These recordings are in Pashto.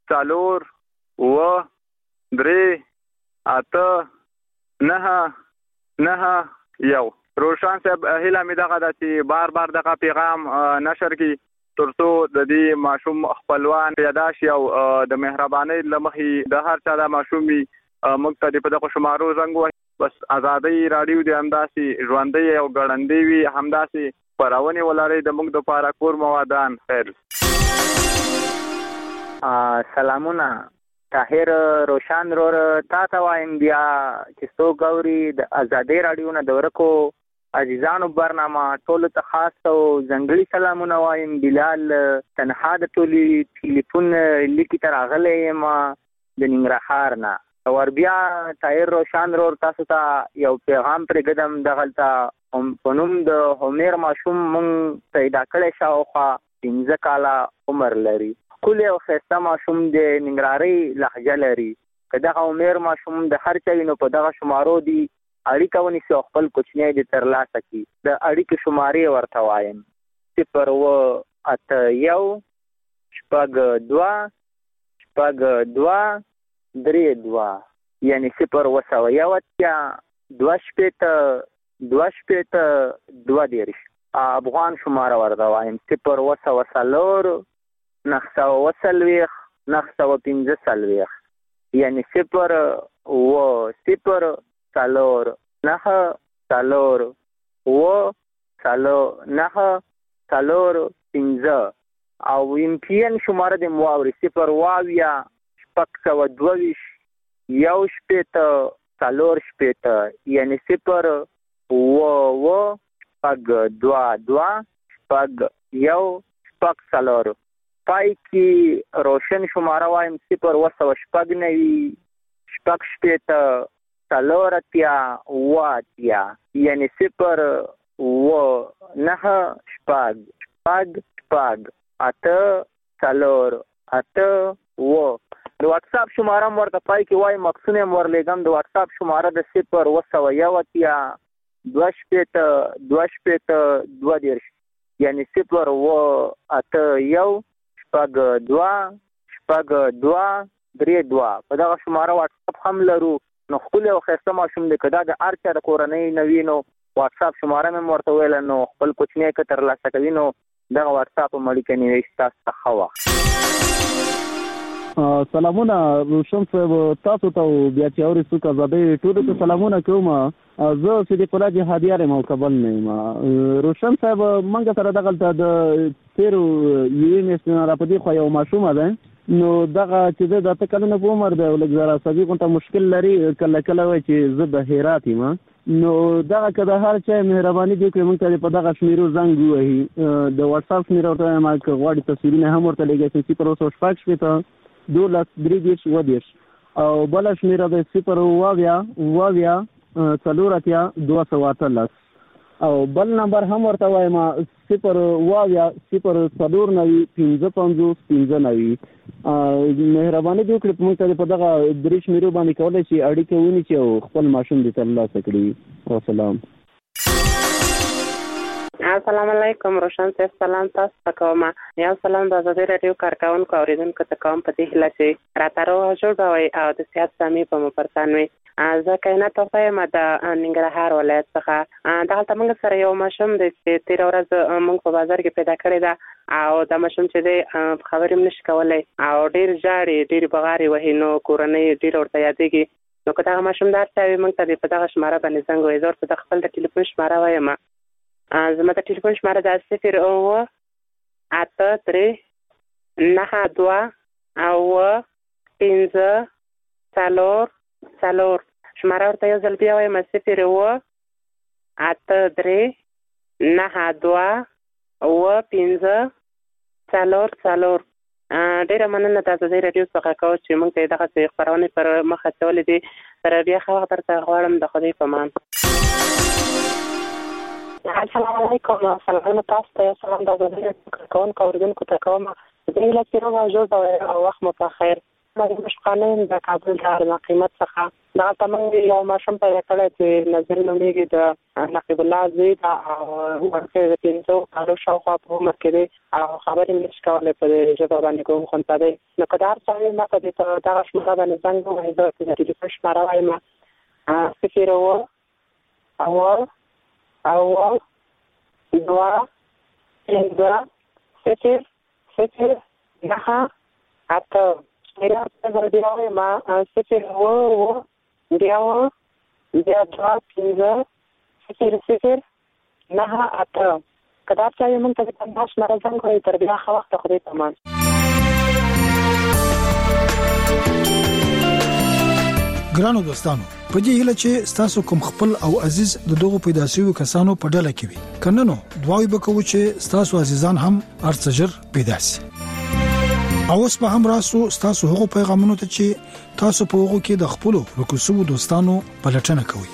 4 3 8 9 1. روشان صاحب هیله مې دغه ده چې بار بار دغه پیغام نشر کړي ترڅو د دې ماشوم خپلوان پیدا شي او د مهربانۍ له مخې د هر چا د ماشوم موږ ته په دغه شمارو زنګ وهي. بس ازادۍ راډیو د همداسې ژوندۍ او ګړندۍ وي، همداسې خپرونې ولرئ د موږ دپاره کور موادان. خیر. سلامونه طاهر روشان رور تا ته وایم بیا چې څوک اوري د ازادۍ راډیو نه د ورکو عزیزانو برنامه ټولو ته خاص او ځانګړي سلامونه وایم. بلال تنها د ټولي ټلیفون لیکي ته راغلی یم د ننګرهار نه. ور بیا طاهر روشان رور تاسو ته یو پیغام پرېږدم. دغلته په نوم د همیر ماشوم مونږ پیدا کړی شاوخوا 15 کاله عمر لري. ښکلی او ښایسته ماشوم د ننګرهارۍ لهجه لري. که دغه همیر ماشوم د هر چا وي نو په دغه شمارو دي اړیکه ونیسي او خپل کوچنی دې ترلاسه کړي. د اړیکې شمارې ورته وایم 081-2-2-32 یعنی 0-2-2-2 افغان شماره ورته وایم 0-940-915 یعنی 0-940-915 او MPN شماره د مواوري 0-22-1-4 یعنی 0-2-2-1-4 پای کې روشن شماره وایم 0-9-4 یعنی 0-9-8-8 د واتساپ شماره ورته پای کې وایم مکسونه ورلېږم. د واتساپ شماره د 0-1-2-2 یعنی 0-2-2-2 په دغه شماره واتساپ هم لرو. نو ښکلی او ښایسته ماشوم دی. که دا د هر چا د کورنۍ نه وي نو واتساپ شماره مې ورته ویله نو خپل کوچنی که ترلاسه کوي نو دغه واتساپ هم اړیکه نیوي ستاسو ته ښه وخت. سلامونه روشن صاحب تاسو ته بیا چې اوري څوک ازادۍ ټولو ته سلامونه کوم. زه صدیق الله جهادیار یم او کابل نه یم. روشن صاحب موږ سره دغلته د تېرو یوې میاشتې نه راپدې خوا یو ماشومه دی نو دغه چې د 8 کلونو په عمر دی او لږ ذره عصبي غونته مشکل لري. کله کله وایي چې زه د هرات یم نو دغه که د هر چا مهرباني دې کړي موږ ته په دغه شمیرو زنګ ووهي. د واتساپ شمیره ورته وایم که غواړي تصویرونه هم ورته لېږئ 0-2-3-2 او بله شمیره د 0-2-2 او بل نمبر هم ورته وایم 0-2-0-4-95-15. مهرباني دې وکړي موږ ته په دغه 3 شمیرو باندې کولی شي اړیکه ونیسي او خپل ماشوم دې ترلاسه کړي. وسلام. السلام علیکم روشن صاحب سلام تاسو ته کوم. یو سلام د ازادۍ راډیو کارکونکو اوریدونکو ته کوم په دې هیله چې راته روغ جوړ به وئ او د صحت سامي په مو پرسان وي. زه کائنات توفه یم د ننګرهار ولایت څخه. دغلته موږ سره یو ماشوم دی چې تېره ورځ موږ په بازار کې پیدا کړی ده او دا ماشوم چې دی خبرې هم نشي کولی او ډېر ژاړي ډېرې بغارې وهي نو کورنۍ ډېر ورته یادېږي. نو که دغه ماشوم د هر چا وي موږ ته په دغه شماره باندې زنګ ووایي. زه ورته د خپل د ټلیفون شماره وایم. زما د ټلیفون شماره د 0-8-3-9-2-15-4 شماره ورته یو ځل بیا وایم 0-8-3-9-2-15-4. ډېره مننه د ازادۍ راډیو څخه کوم چې موږ ته دغسې خپرونې پر مخ اچولې دي. سره بیا ښه وخت درته غواړم. د خدای په امان. السلام علیکم. سلامونه تاسو ته. سلام د ازادۍ راډیو کارکونکو اوریدونکو ته کوم. زه هیله چې روغ او جوړ او وخت مو په خیر. باندې مشقانه د کابل د قیمت څخه دا تمنګ یو ماشوم پیدا کړی چې نظر نومیږي د نقیب الله زوی دا ورکه د 300 کالو شاوخوا په عمر کې دی او خبرې نشي کولای په ژبه باندې کوم خونته دی نو کدار څنګه ما په دې دغه شماره باندې څنګه وایي د ټلیفون شماره وایم 0 کدار چې موږ ته د تاسو مره څنګه کوي تر بیا خو وخت خو دې تمام ګرانو دوستانو په دې هیله چې تاسو کوم خپل او عزیز د دغه پیدا شوی کسانو په ډله کې وي کنه نو دعاوي وکړو چې تاسو عزیزان هم ارڅجر پیدا شي او اوس په هم راسو تاسو هغه پیغامونو ته چې تاسو په هغه کې د خپل رکوسو دوستانو پلټنه کوي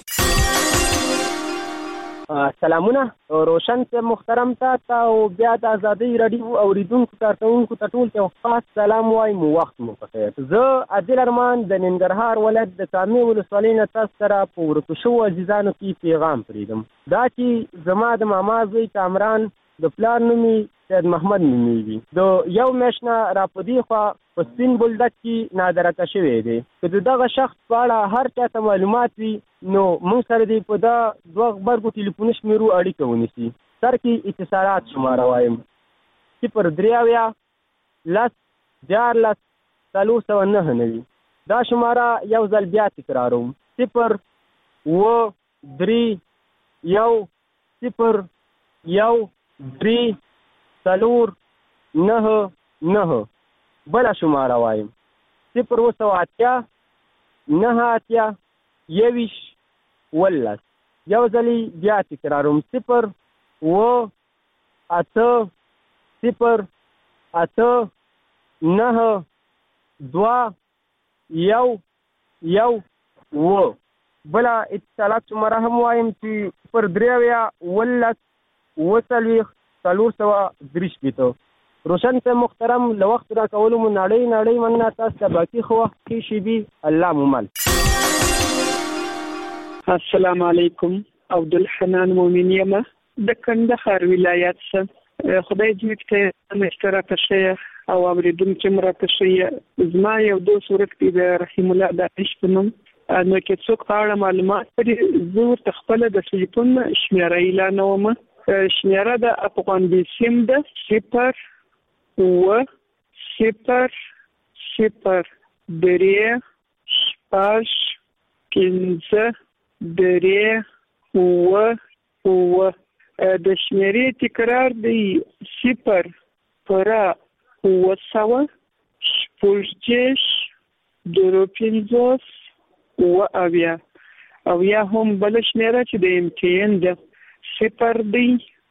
سلامونه روشن سے محترم تا او بیا د ازادي رادیو اوریدونکو تاسو ټول ته خاص سلام وایم وخت مو پخیر زه عادل ارمان د ننګرهار ولایت د کامې ولسوالۍ نه تاسو سره په ورکوشو عزیزانو کې پیغام پریدم دا چې زما د ماما زوی کامران د پلان نومي سید محمد نومي د یو مشنا را پدی خو په سپین بولدک کې نادرکه شوی دی چې دغه شخص په اړه هر چا ته معلومات وي نو موږ سره دی په دا دوه خبرو ټلیفون شمیرو اړیکه ونیسي سر کې اتصالات شماره وایم 0 دا شماره یو ځل بیا تکراروم 0 بلا شماره وایم 0 یو ځلی بیا تکراروم 0 بلا اتصالات شماره هم وایم چې 0 روشن سے محترم لوقت را کولو مو نړۍ مننه تاسو ته باقي خو وخت کې شي بي الله مومن السلام علیکم عبدالحنان مومن یم د کندهار ولایت څخه خدای دې ته مشترک شي او اوریدونکو مرته شي زما یو دوه صورت کې د رحیم الله د عشقنم نو کې څوک اړه معلومات لري زه تخپل د ټلیفون شمیره اعلانوم شمیره د افغان بسیم د 0 د شمیرې تکرار دی 0 او یا هم بل شمیره چې د امتحان د 0 دی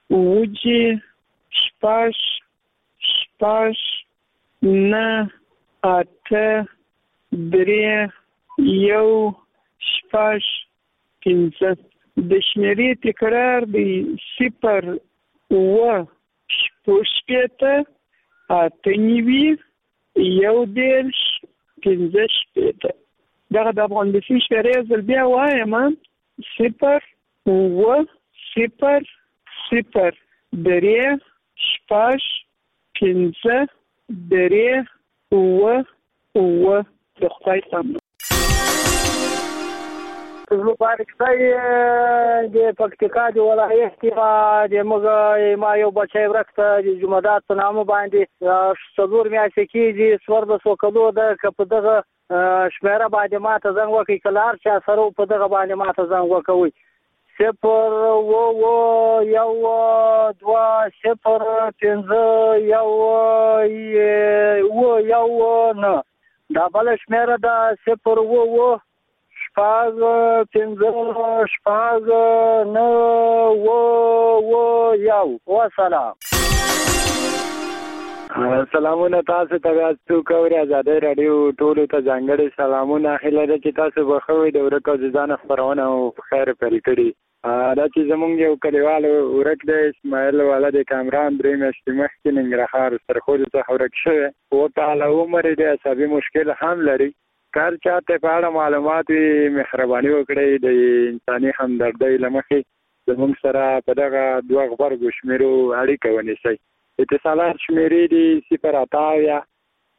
د شمیرې تکرار دی 0 دغه د افغان بسیم شمیرې زل بیا وایم 0 د خدای سم مبارک صاحب د پکتیکا د ولایت د موږ ما یو بچی ورکته د جمعدات په نامه باندې څلور میاشتې کېږي 1400 کلو د په دغه شمیره باندې ماته زنګ وکړي کلار چا سره په دغه باندې ماته زنګ وکوي 0 دا بل شمیره د 0 وسلام سلامونه تاسو ته تاسو کوي آزادۍ رادیو ټول ته ځانګړي سلامونه هله چې تاسو بخوي د ورکو ځان خبرونه او خیر پرې کړی دا چې زمونږ یو کلیوال ورک دی اسماعیل ولد کامران 3 میاشتې مخکې ننګرهار سرخود څخه ورک شوی او تعالی عمر د عصبي مشکل هم لري. کار چاته په اړه معلومات مهرباني وکړئ د انساني همدردۍ له مخې زموږ سره په دغه 2 غبرګو شمیرو اړیکه ونیسئ. اتصالات شمیرې دي 0 8